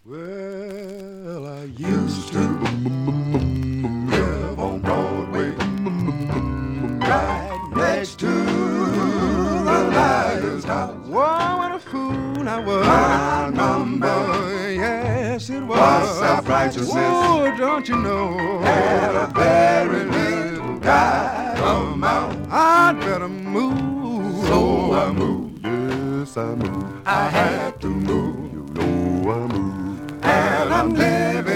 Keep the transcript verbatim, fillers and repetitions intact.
Well, I used to live on Broadway, right next to the Lions House. Whoa, what a fool I was. My number, yes it was. Was self-righteousness. Oh, don't you know? Had a very little guy amount. I'd better move. So I moved. Yes, I moved. I had to move. You know I moved. And I'm living